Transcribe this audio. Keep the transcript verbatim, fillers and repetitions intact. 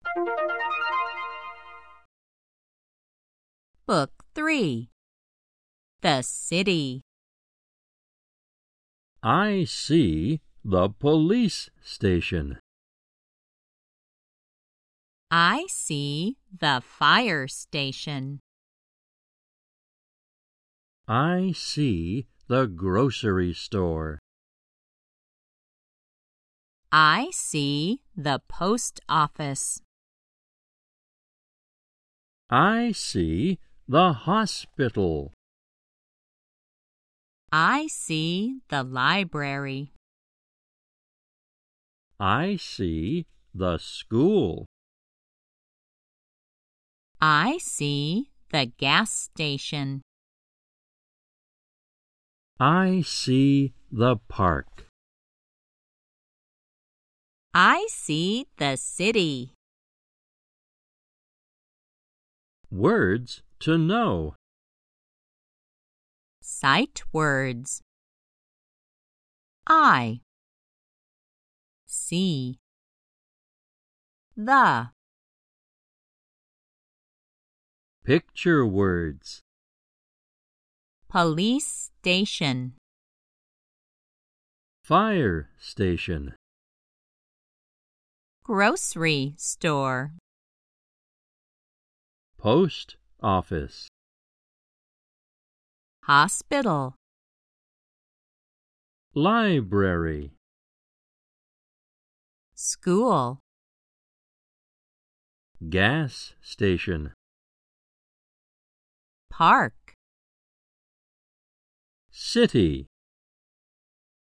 Book three. The City. I see the police station. I see the fire station. I see the grocery store. I see the post office. I see the hospital. I see the library. I see the school. I see the gas station. I see the park. I see the city. Words to know. Sight words. I see the. Picture words. Police station. Fire station. Grocery store. Post office. Hospital. Library. School. Gas station. Park. City.